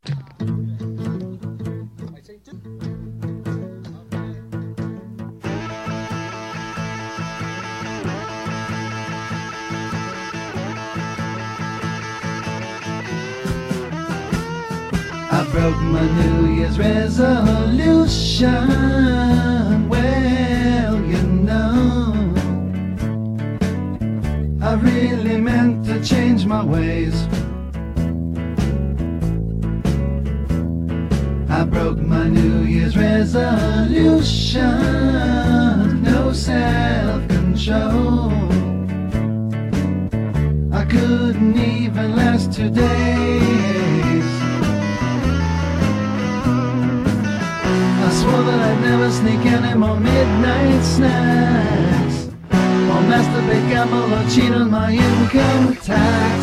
I broke my New Year's resolution. Well, you know, I really meant to change my ways. I broke my New Year's resolution. No self-control. I couldn't even last 2 days. I swore that I'd never sneak any more midnight snacks, or masturbate, gamble, or cheat on my income tax.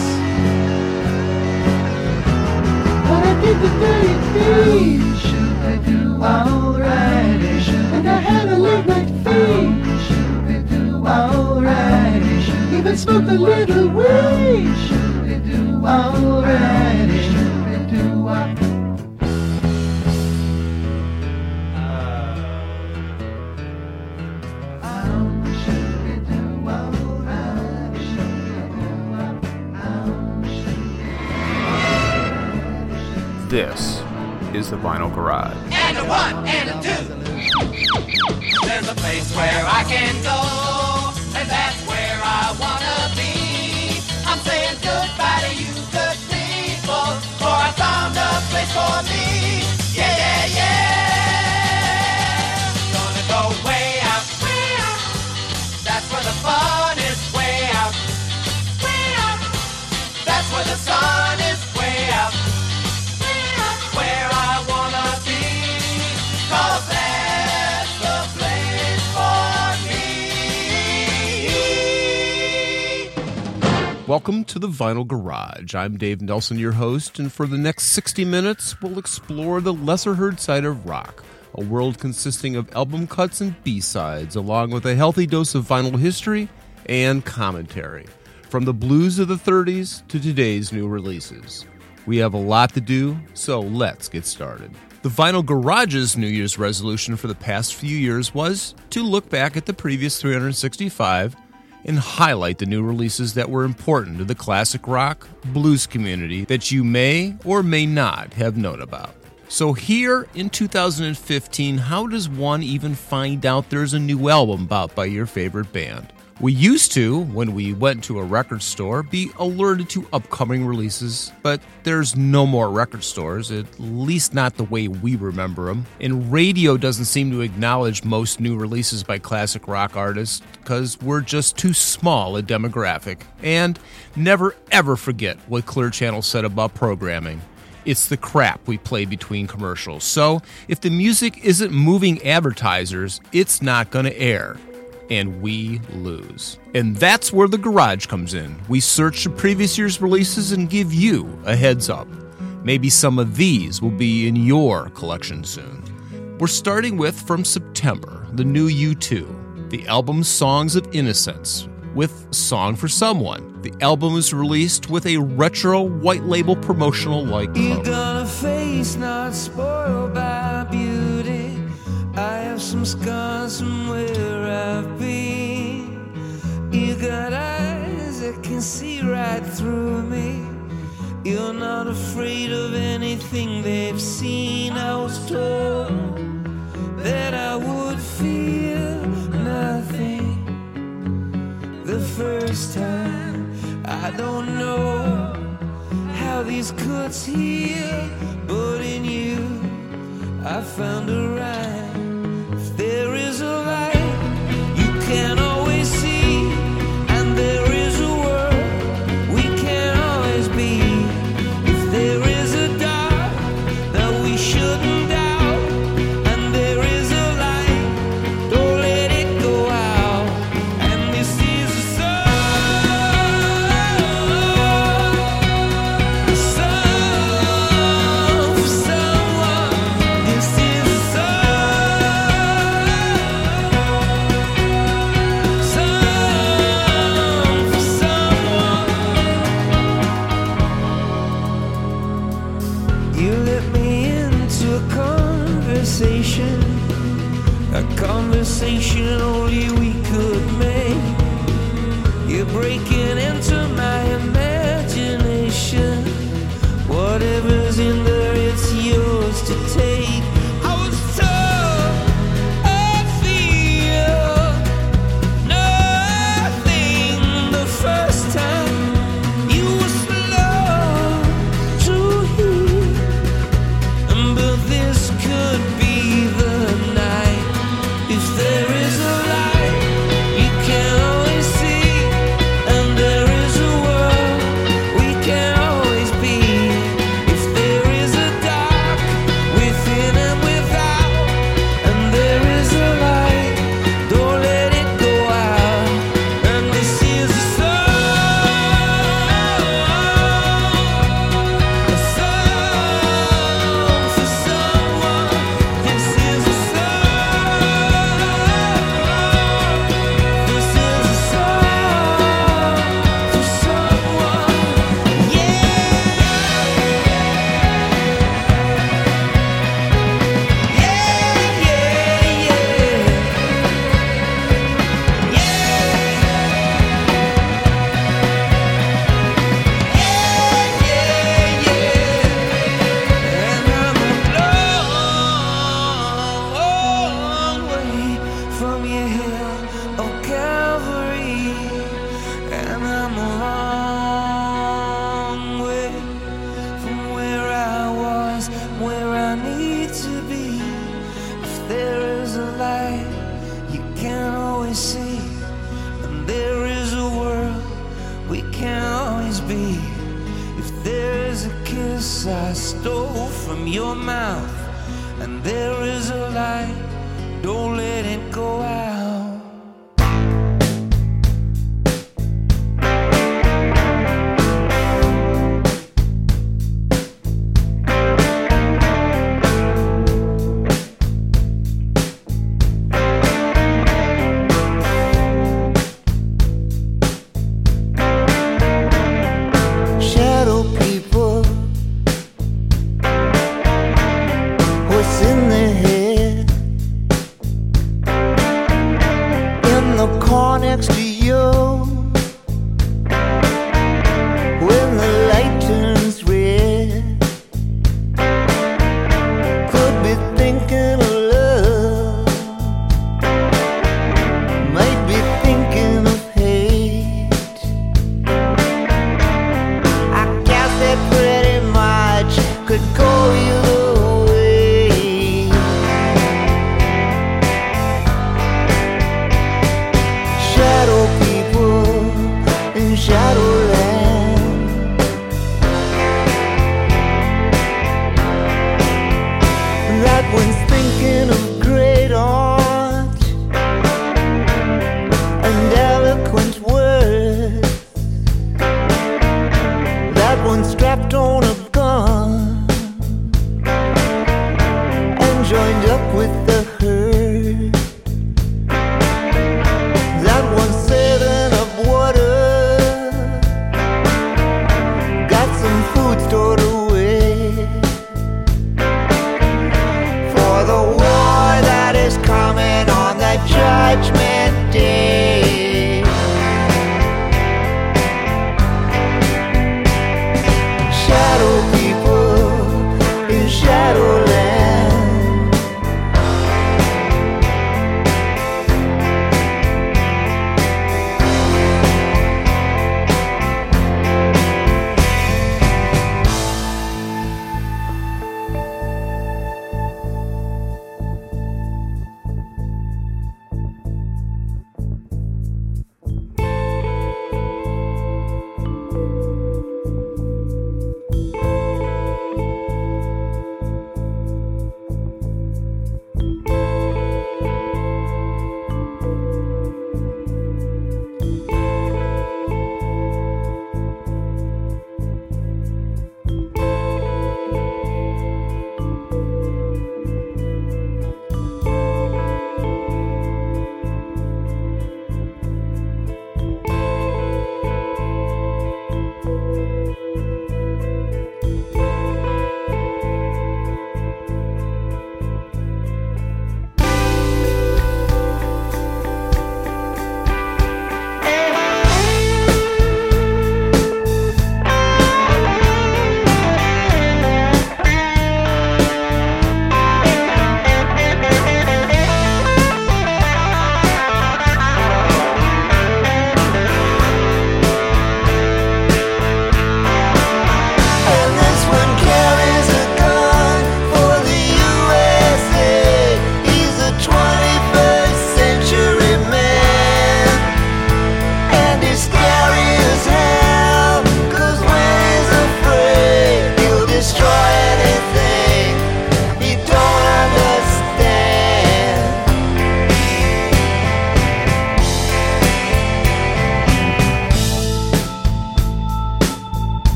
But I did the dirty deed. Should I do alright? And I had a late night feed. Should I do alright? Even smoked a little weed. Should I do alright? Should I do alright? This is the Vinyl Garage. And a one and a two. There's a place where I can go, and that's where I wanna be. I'm saying goodbye to you good people, for I found a place for me. Yeah, yeah, yeah. Gonna go way out, way out. That's where the fun is, way out, way out. That's where the sun is, way out. Where I wanna be, 'cause that's the place for me. Welcome to the Vinyl Garage. I'm Dave Nelson, your host, and for the next 60 minutes, we'll explore the lesser-heard side of rock, a world consisting of album cuts and B-sides, along with a healthy dose of vinyl history and commentary, from the blues of the 30s to today's new releases. We have a lot to do, so let's get started. The Vinyl Garage's New Year's resolution for the past few years was to look back at the previous 365 and highlight the new releases that were important to the classic rock, blues community that you may or may not have known about. So here in 2015, how does one even find out there's a new album out by your favorite band? We used to, when we went to a record store, be alerted to upcoming releases, but there's no more record stores, at least not the way we remember them. And radio doesn't seem to acknowledge most new releases by classic rock artists because we're just too small a demographic. And never ever forget what Clear Channel said about programming. It's the crap we play between commercials. So if the music isn't moving advertisers, it's not going to air. And we lose. And that's where the Garage comes in. We search the previous year's releases and give you a heads up. Maybe some of these will be in your collection soon. We're starting with, from September, the new U2, the album Songs of Innocence, with Song for Someone. The album is released with a retro white label promotional-like You cover. got a face not spoiled by beauty. I have some scars from where I've been. You got eyes that can see right through me. You're not afraid of anything they've seen. I was told that I would feel nothing the first time. I don't know how these cuts heal, but in you I found a rhyme. If there is a light you can always see, and there is a world we can always be. If there is a dark that we shouldn't doubt, and there is a light, don't let it go out. And this is a song for someone. This is a song You let me into a conversation only we could make. You're breaking into my imagination. Whatever's in there, it's yours to take. I was told I feel nothing the first time. You were slow to hear, but this could be the night. If there is a light you can always see, and there is a world we can always be. If there is a dark within and without, and there is a light, don't let it go out. And this is a song for someone. This is a song. This is a song for someone. Yeah. And I'm a long way from your hill of Calvary, and I'm a long way from where I was, where I need to be. If there is a light you can always see, and there is a world we can always be. If there is a kiss I stole from your mouth, and there is a light, don't let it go out. Shadow people, what's in their head?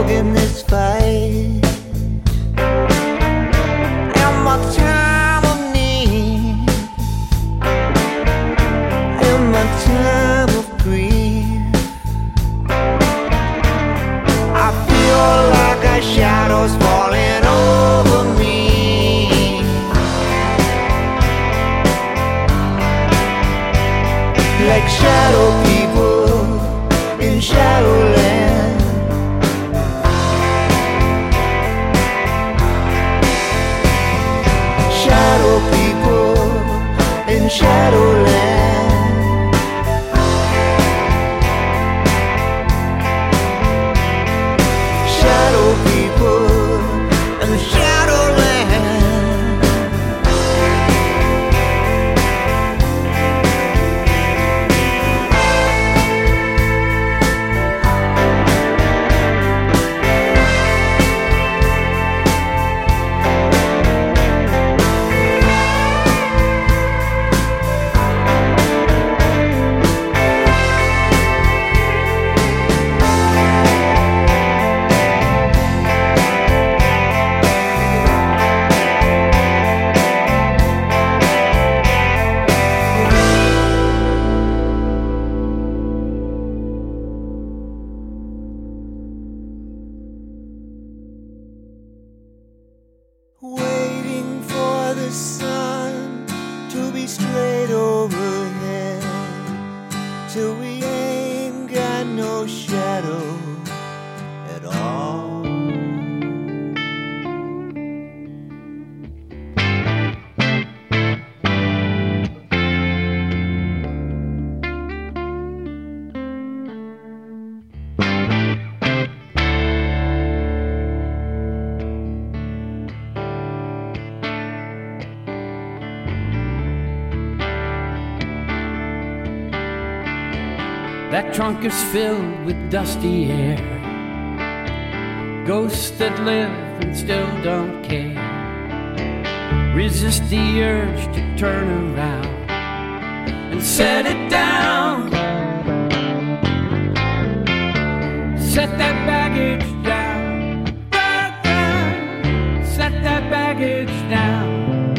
in this fight. In my time of need, in my time of grief, I feel like a shadow's falling over me, like shadow people in Shadowland. Shadow people in Shadowland. Shadow people in Shadowland. Waiting for the sun to be straight overhead, till we ain't got no shadow at all. That trunk is filled with dusty air, ghosts that live and still don't care. Resist the urge to turn around and set it down. Set that baggage down. Set that baggage down.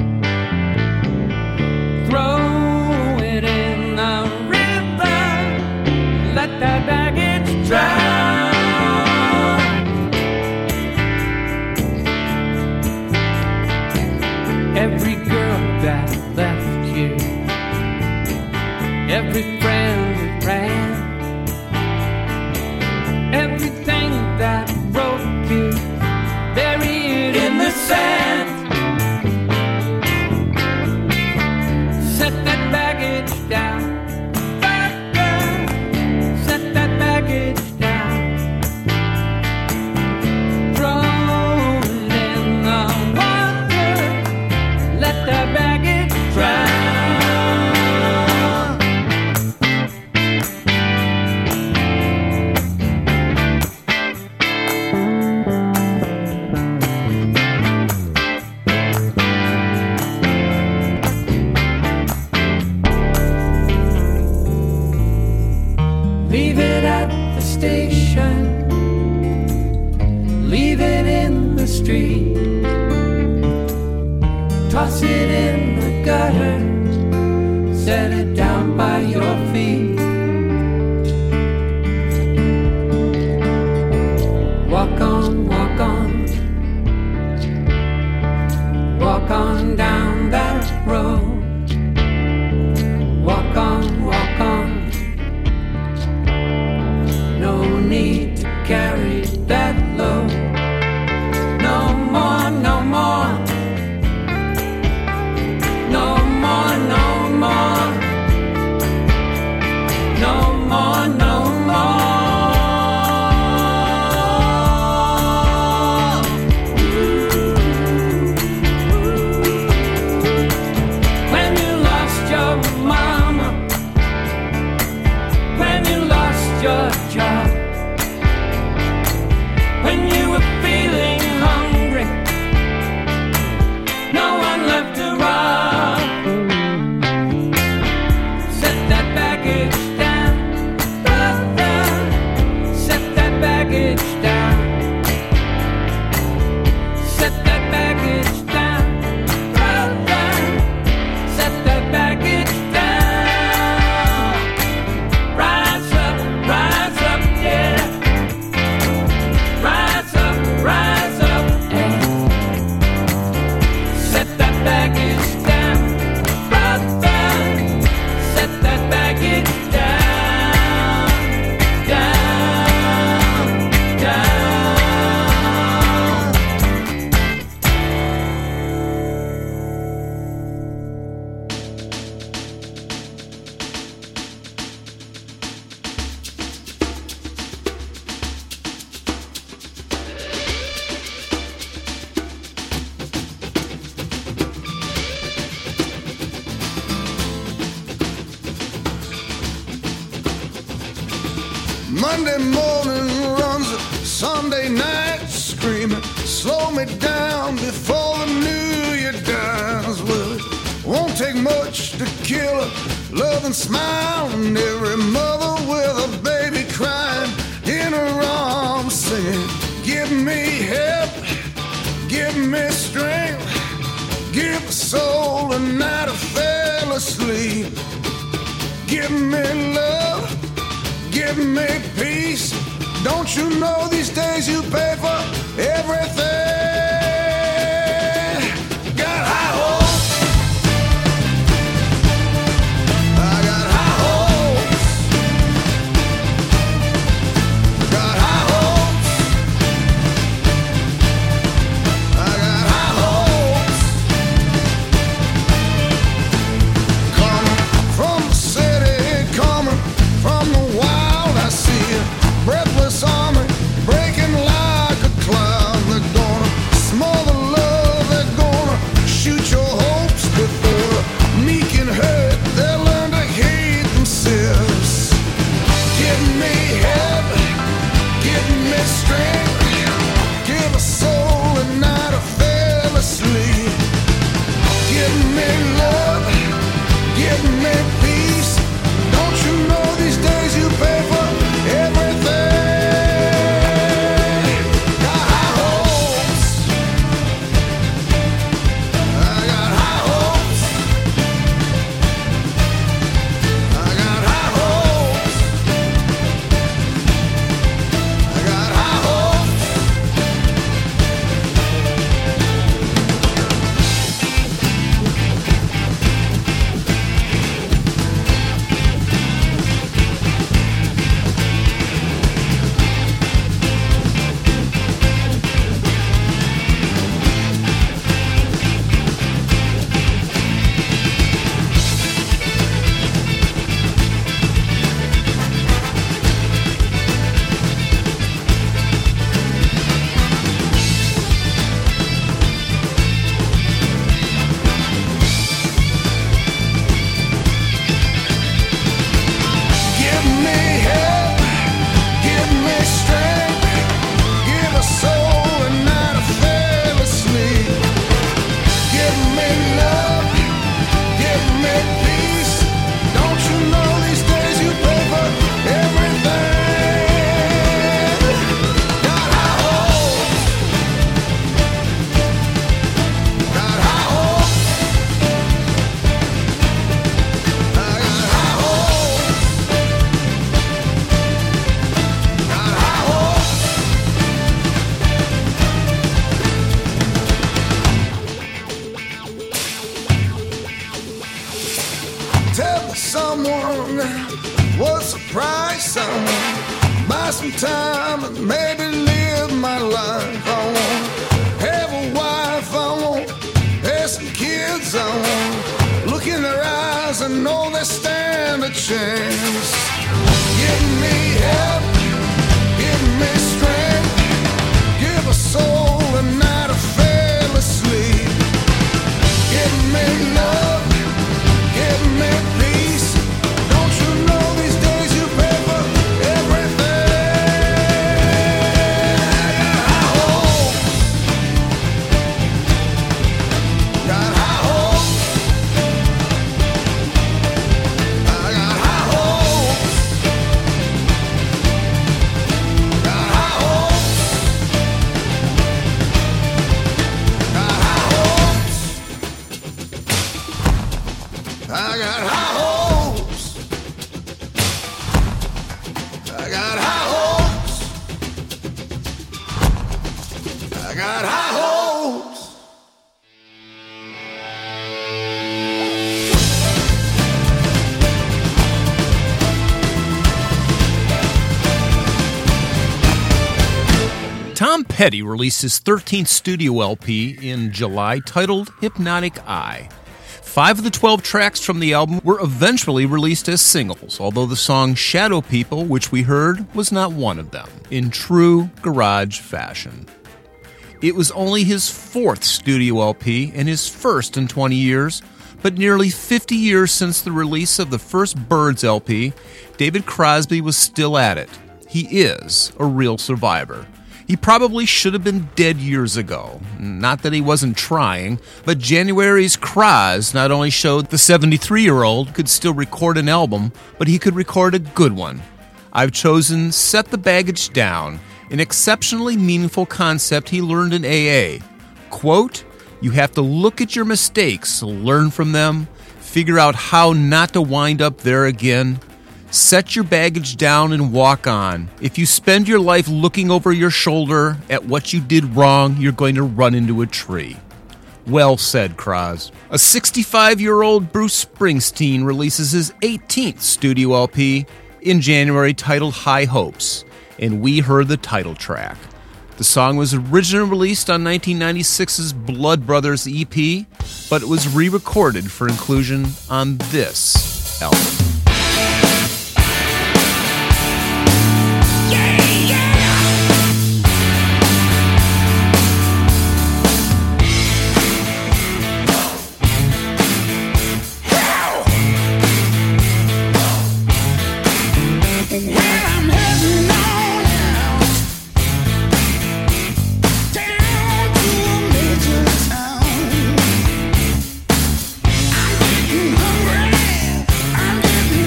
Throw it in the river. Let that baggage drown. Every girl that left you, every friend that ran, everything that broke you, bury it in the sand. Set that baggage down. Set that baggage down. Throw it in the water. Let the baggage drown. Leave it at the station. Leave it in the street. Toss it in the gutter. Set it down by your feet. Walk on, walk on. Walk on down that road. Walk on, walk on. No need to carry that load. No more, no more. No more, no more. Monday morning runs a Sunday night screaming, slow me down before the new year dies. Well, it won't take much to kill a loving smile, and every mother with a baby crying in her arms singing, give me help, give me strength, give a soul a night I fell asleep. Give me love, give me peace. Don't you know these days you pay for everything? Got high hopes, I got high hopes, got high hopes, I got high hopes. Coming from the city, coming from the wild, I see a breathless army breaking like a cloud. They're gonna smother love, they're gonna shoot your hopes before the meek and hurt. They'll learn to hate themselves. Give me help, give me strength, give a soul a night I fell asleep. Give me love, give me peace. Don't you know these days you pay for everything? Got high hopes, I got high hopes, I got high hopes, I got high hopes. Give me help, give me strength, give a soul a night I fell asleep. Give me love, give me peace. Don't you know these days you pay for everything? Got high hopes, got high hopes, I got high hopes. Tell someone what's the price. Someone buy some time and maybe live my life. I want have a wife, I want have some kids. I want look in their eyes and know they stand a chance. Give me help, give me strength, give a soul a night I fell asleep. Give me love, give me peace. Don't you know these days you pay for everything? High hopes, got high hopes, I got high hopes, got high hopes, got high hopes, I got high hopes, I got high hopes, I got high hopes. Tom Petty released his 13th studio LP in July titled Hypnotic Eye. 5 of the 12 tracks from the album were eventually released as singles, although the song Shadow People, which we heard, was not one of them, in true garage fashion. It was only his 4th studio LP and his first in 20 years, but nearly 50 years since the release of the first Byrds LP, David Crosby was still at it. he is a real survivor. He probably should have been dead years ago. Not that he wasn't trying, but January's Kraz not only showed the 73-year-old could still record an album, but he could record a good one. I've chosen Set the Baggage Down, an exceptionally meaningful concept he learned in AA. Quote, "You have to look at your mistakes, learn from them, figure out how not to wind up there again. Set your baggage down and walk on. If you spend your life looking over your shoulder at what you did wrong, you're going to run into a tree." Well said, Kraz. A 65-year-old Bruce Springsteen releases his 18th studio LP in January titled High Hopes, and we heard the title track. The song was originally released on 1996's Blood Brothers EP, but it was re-recorded for inclusion on this album. I'm getting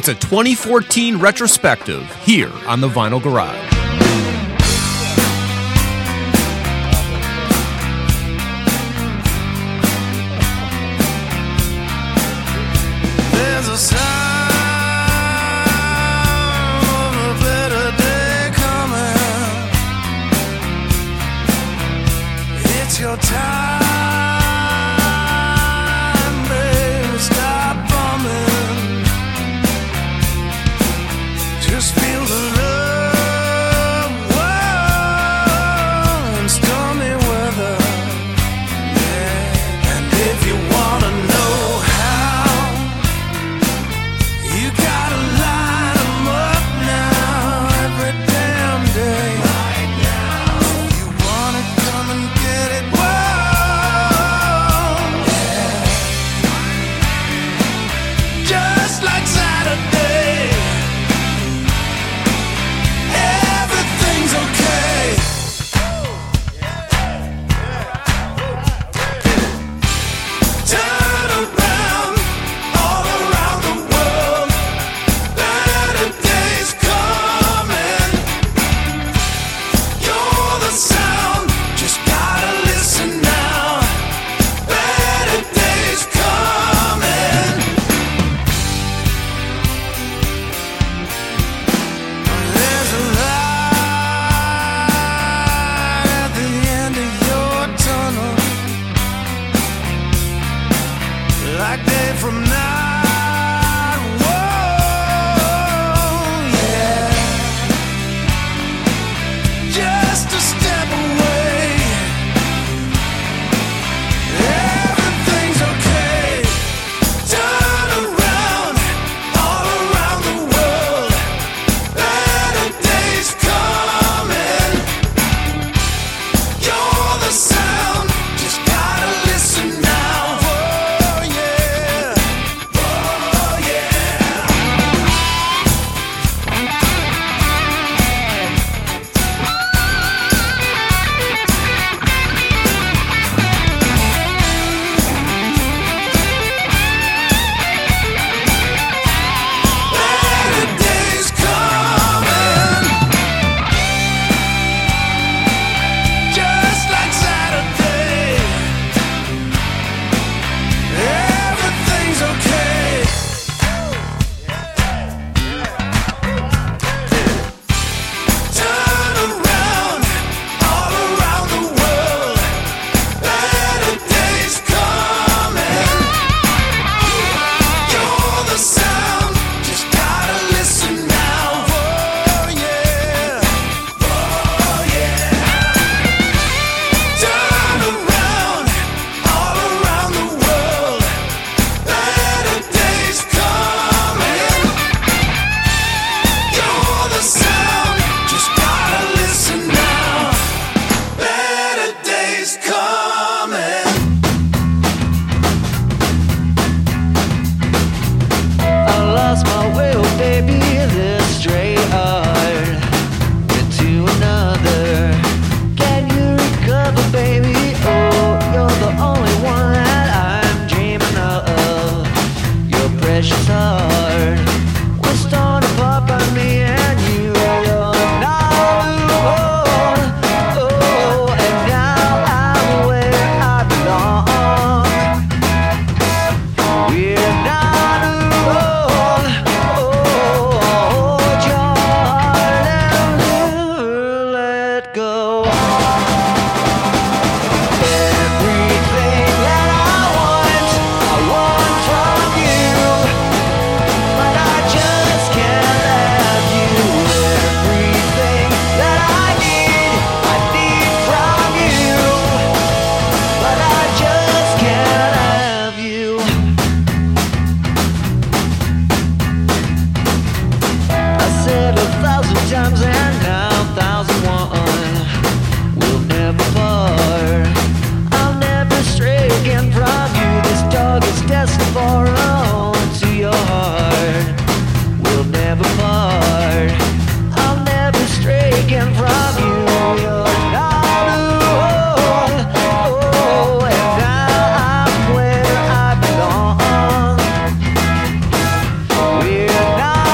It's a 2014 retrospective here on the Vinyl Garage. There's a sign of a better day coming. It's your time, baby, stop bumming. Just feel the love, whoa, in stormy weather. Yeah. And if you wanna know how, you gotta line 'em up now, every damn day. Right now. If you want it, come and get it. Whoa, yeah. Just like Saturday, everything's okay. Turn around, all around the world. Better days coming. You're the sound, just gotta listen now. Better days coming. There's a light at the end of your tunnel, like day from night. Whoa, yeah. Just a step away. Everything's okay. Turn around, all around the world. Better days coming. You're the sound, just gotta listen now. Oh yeah, oh yeah. Better days coming. Just like Saturday, everything's okay. Turn around, all around the world. Better days coming. You're the sound, just gotta listen now. Oh yeah, oh yeah. Turn around, all around the world. Better days coming. You're the sound, just gotta listen now. Better days coming. I lost my way, oh baby, this straight heart into another. Can you recover, baby? Oh, you're the only one that I'm dreaming of. Your precious heart was torn apart by me and you. You're not alone. Oh, and now I'm where I belong. We're not alone. Oh, your heart and never let go. Everything that I want from you, but I just can't have you. Everything that I need from you, but I just can't have you. I said 1,000 times and now 1,001. We'll never part. I'll never stray again from you. This dog is destined for a home to your heart. We'll never part. I'll never stray again from you. You're not alone. Oh, and now I'm where I belong. We're not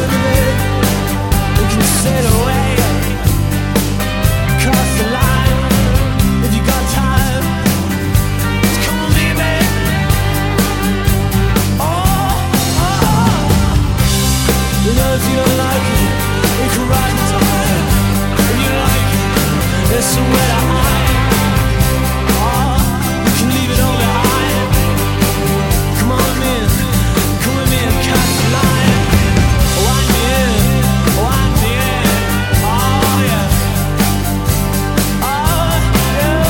in the bed. We can sail away across the line. If you got time, just come with me, babe. You know if you don't like it, we can ride the tide. If you like it, there's somewhere to hide. You can leave it all behind. Come on in, come with me and catch the line. Wind me in, wind me in. Oh yeah, oh yeah.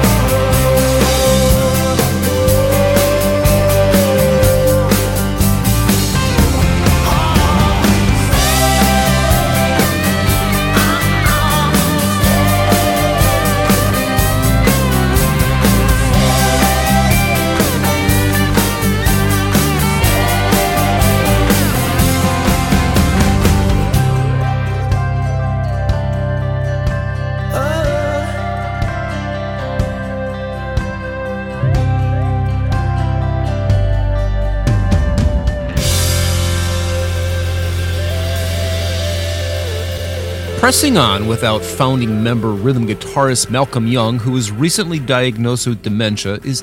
Pressing on without founding member rhythm guitarist Malcolm Young, who was recently diagnosed with dementia, is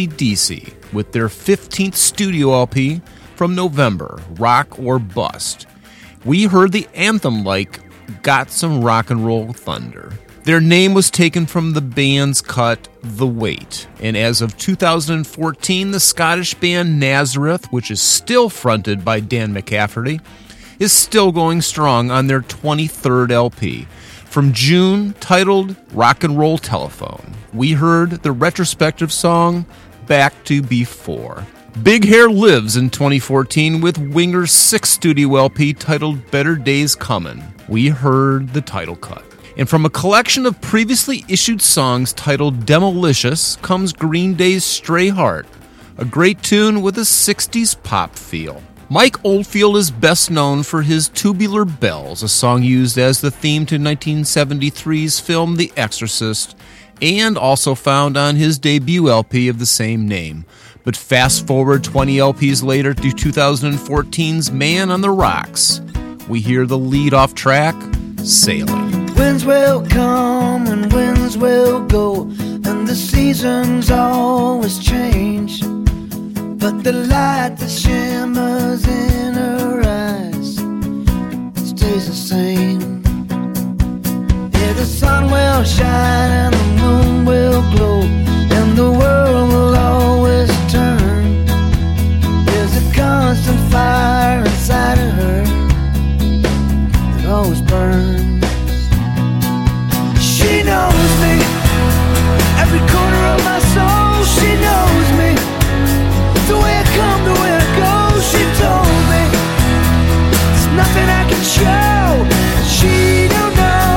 AC/DC with their 15th studio LP from November, Rock or Bust. We heard the anthem like Got Some Rock and Roll Thunder. Their name was taken from the band's cut The Weight, and as of 2014, the Scottish band Nazareth, which is still fronted by Dan McCafferty, is still going strong on their 23rd LP. From June, titled Rock and Roll Telephone, we heard the retrospective song Back to Before. Big Hair lives in 2014 with Winger's 6th studio LP titled Better Days Comin'. We heard the title cut. And from a collection of previously issued songs titled Demolicious comes Green Day's Stray Heart, a great tune with a 60s pop feel. Mike Oldfield is best known for his Tubular Bells, a song used as the theme to 1973's film The Exorcist, and also found on his debut LP of the same name. But fast forward 20 LPs later to 2014's Man on the Rocks, we hear the lead-off track, Sailing. Winds will come and winds will go, and the seasons always change. But the light that shimmers in her eyes stays the same. Yeah, the sun will shine and the moon will glow, and the world will always turn. There's a constant fire inside of her that always burns. She knows me, every corner of my soul. She knows me, the way I come, the way I go. She told me there's nothing I can show that she don't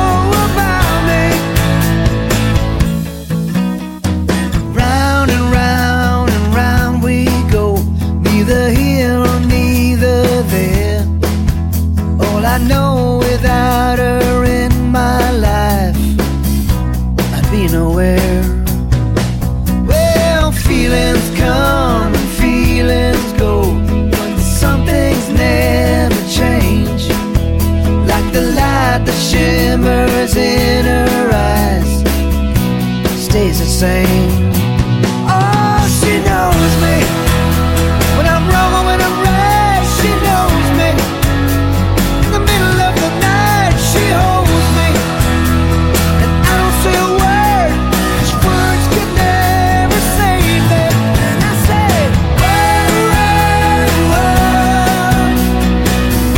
know about me. Round and round and round we go, neither here or neither there. All I know, without her in my life, I'd be nowhere. Well, feelings come and feelings go, but some things never change. Like the light that shimmers in her eyes stays the same. Oh, she knows me when I'm wrong or when I'm right. She knows me in the middle of the night. She holds me and I don't say a word, 'cause words can never save me. And I say, whoa, whoa, whoa,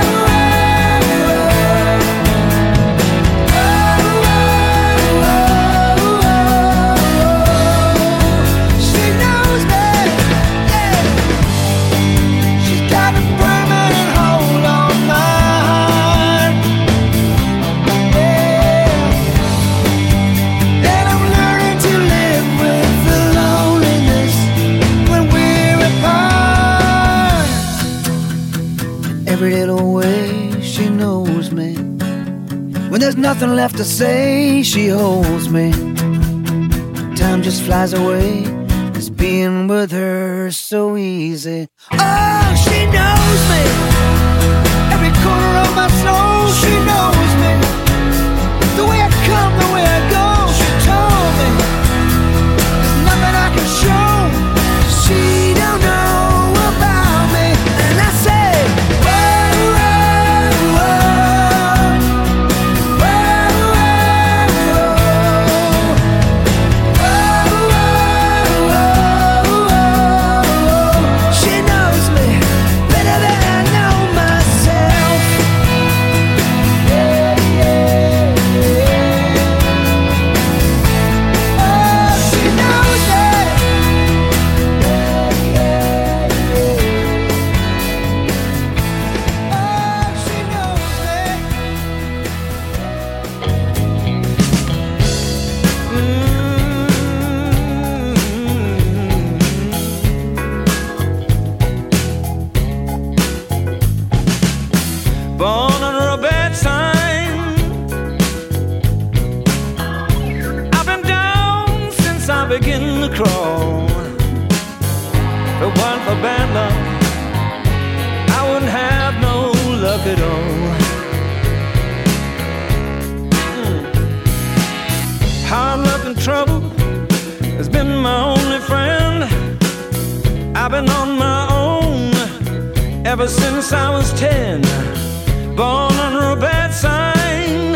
she knows me, yeah. She's got a permanent hold on my heart, yeah. And I'm learning to live with the loneliness when we're apart. Every little way she knows me. When there's nothing left to say, she holds me. Time just flies away. It's being with her so easy. Oh, she knows me. Every born under a bad sign. I've been down since I began to crawl. If it weren't for bad luck, I wouldn't have no luck at all. Hard luck and trouble has been my only friend. I've been on my own ever since I was 10, born under a bad sign.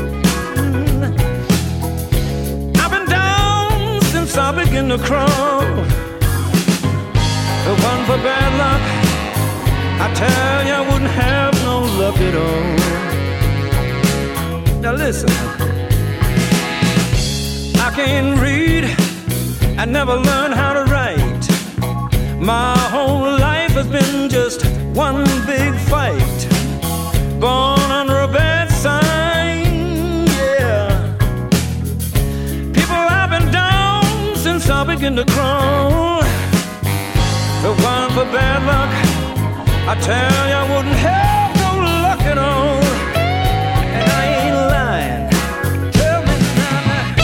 I've been down since I began to crawl. If it wasn't for bad luck, I tell you I wouldn't have no luck at all. Now listen, I can't read, I never learned how to write. My whole life has been just one big fight, born under a bad sign, yeah. People, I've been down since I began to crawl. If it weren't for bad luck, I tell you I wouldn't have no luck at all. And I ain't lying. Tell me now.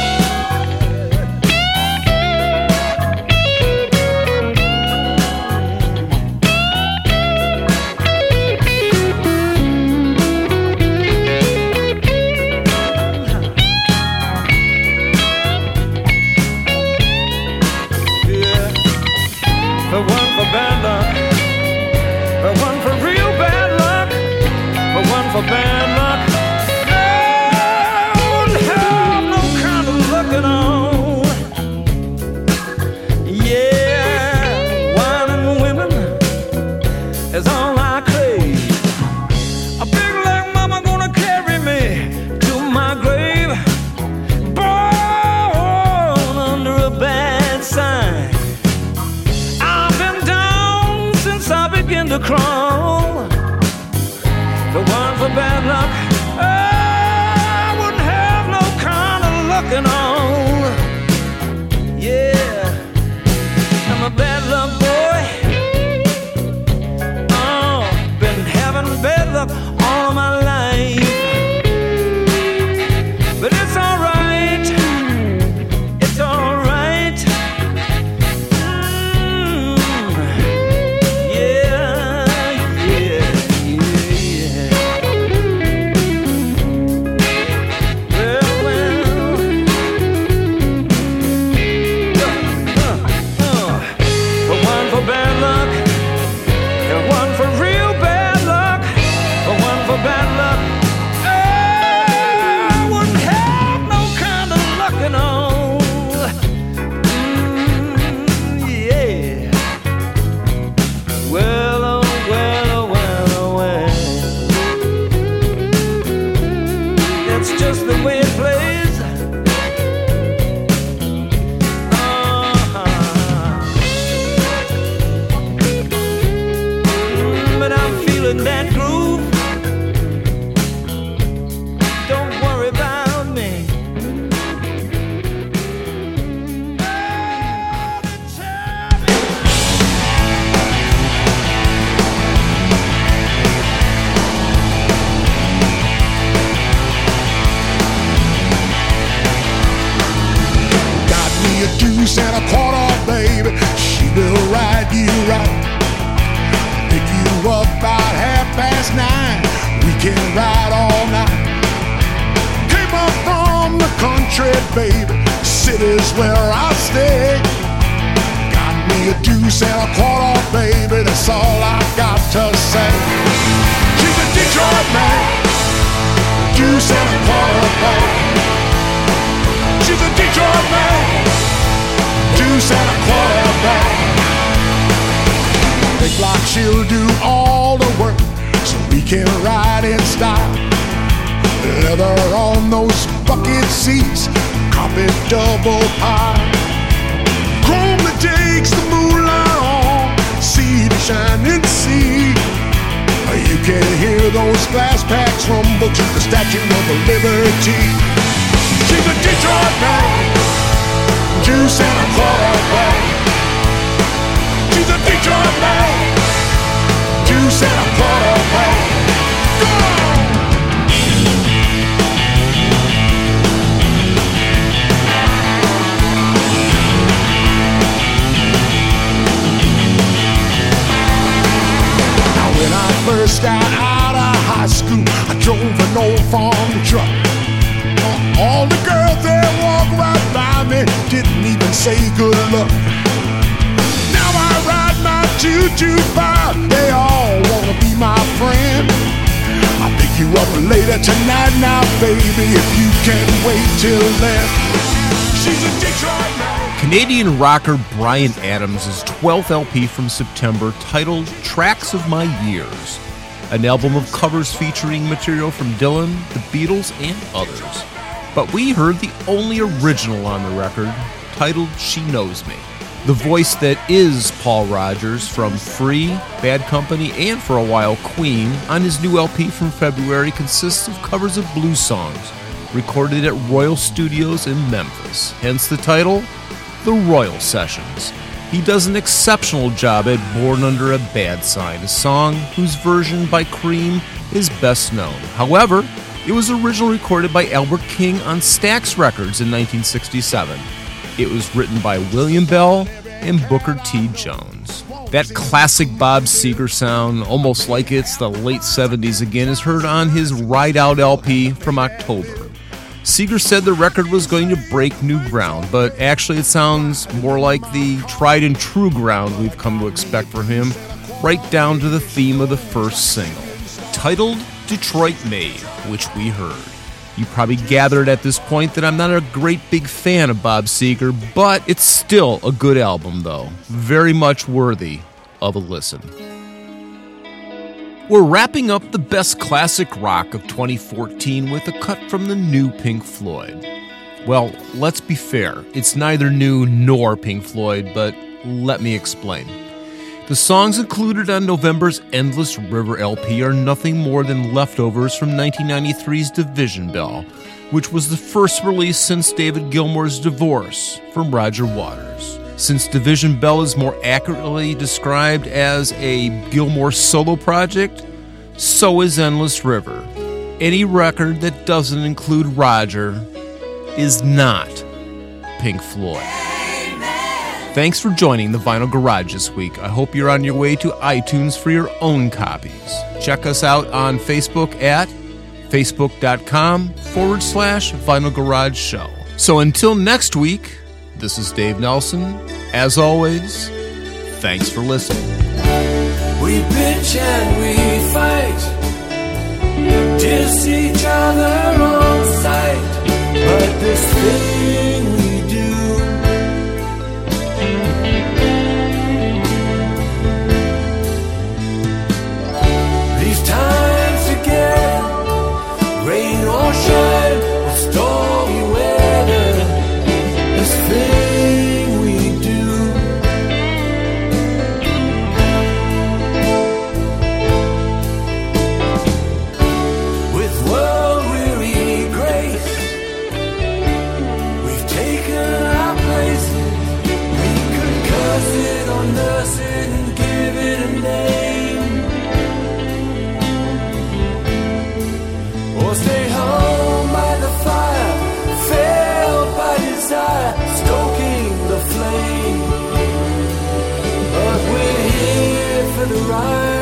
Yeah. If it weren't for bad luck, but one for real bad luck, but one for bad luck, I wouldn't have no kind of luck at all. Yeah, wine and women is all I crave. A big leg mama gonna carry me to my grave, born under a bad sign. I've been down since I began to crawl. If it weren't for bad luck, I wouldn't have no kind of luck at all. Yeah, I'm a bad luck boy. Oh, been having bad luck all my life. But it's alright, it's alright. That groove, don't worry about me. Got me a deuce and a quarter, baby. She will ride you right. Pick you up about 9:30. We can ride all night. Came up from the country, baby. City's where I stay. Got me a deuce and a quarter, baby. That's all I got to say. She's a Detroit man. Deuce and a quarter, baby. She's a Detroit man. Deuce and a quarter, baby. Think like she'll do all the work so we can ride in style. Leather on those bucket seats, carpet double pie. Chrome that takes the moonlight on, see the shining sea. You can hear those glass packs rumble to the Statue of Liberty. She's a Detroit man, juice and a quarter back. She's a Detroit man, juice and a quarter back. farm truck. All the girls that walk right by me didn't even say good luck. Now I ride my choo-choo bar, they all wanna be my friend. I'll pick you up later tonight now, baby, if you can't wait till then. She's a Detroit man. Canadian rocker Bryan Adams' 12th LP from September, titled Tracks of My Years, an album of covers featuring material from Dylan, the Beatles, and others. But we heard the only original on the record, titled She Knows Me. The voice that is Paul Rodgers from Free, Bad Company, and for a while Queen on his new LP from February consists of covers of blues songs recorded at Royal Studios in Memphis, hence the title, The Royal Sessions. He does an exceptional job at Born Under a Bad Sign, a song whose version by Cream is best known. However, it was originally recorded by Albert King on Stax Records in 1967. It was written by William Bell and Booker T. Jones. That classic Bob Seger sound, almost like it's the late 70s again, is heard on his Ride Out LP from October. Seger said the record was going to break new ground, but actually it sounds more like the tried and true ground we've come to expect from him, right down to the theme of the first single, titled Detroit Made, which we heard. You probably gathered at this point that I'm not a great big fan of Bob Seger, but it's still a good album though, very much worthy of a listen. We're wrapping up the best classic rock of 2014 with a cut from the new Pink Floyd. Well, let's be fair, it's neither new nor Pink Floyd, but let me explain. The songs included on November's Endless River LP are nothing more than leftovers from 1993's Division Bell, which was the first release since David Gilmour's divorce from Roger Waters. Since Division Bell is more accurately described as a Gilmour solo project, so is Endless River. Any record that doesn't include Roger is not Pink Floyd. Thanks for joining the Vinyl Garage this week. I hope you're on your way to iTunes for your own copies. Check us out on Facebook at facebook.com/Vinyl Garage Show. So until next week, this is Dave Nelson. As always, thanks for listening. We bitch and we fight, diss each other on sight, but this thing we do, these times again, rain or shine or stormy weather, this thing we do. With world-weary grace, we've taken our places. We could curse it or nurse it and give it a name, or stay home by the fire, failed by desire, stoking the flame. But we're here for the ride.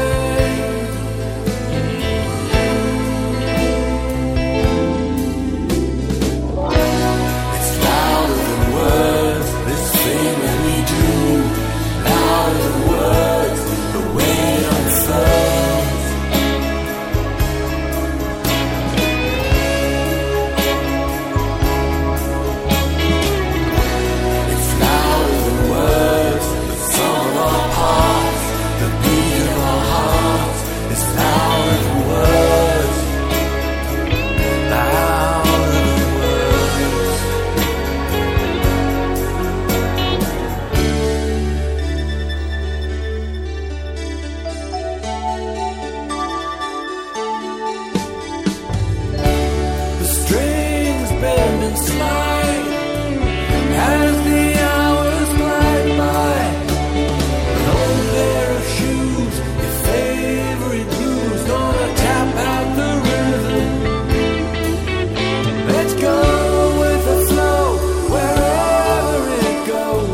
It's louder than words, this thing that we do. Louder than words, the way it unfurls. It's louder than words, the sum of our parts, the beat of our hearts. It's louder than words, louder than words. The strings bend and slide as the hours glide by. An old pair of shoes, your favorite blues, gonna tap out the rhythm. Let's go with the flow wherever it goes.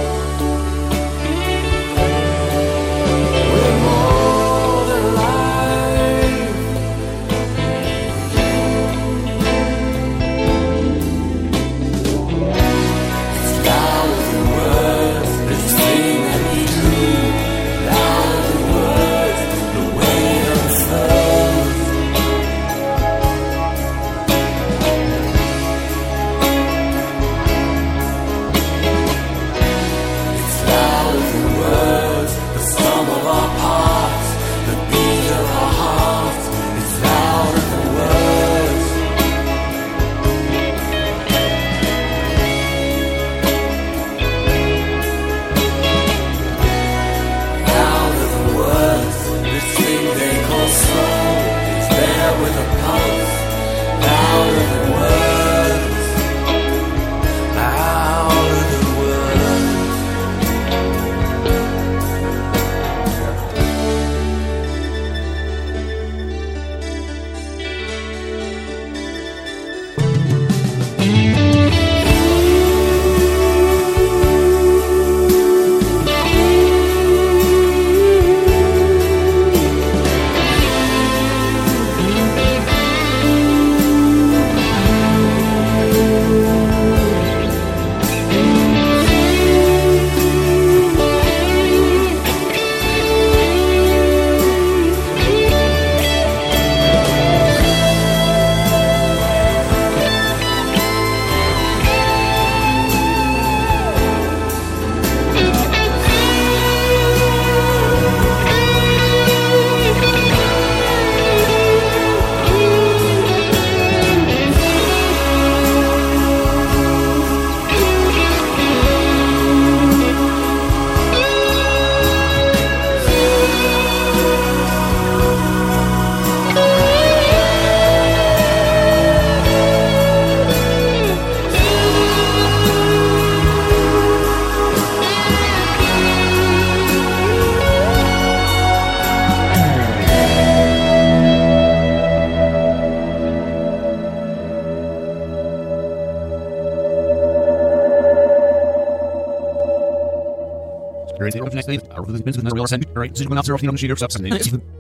We're more than life. Right.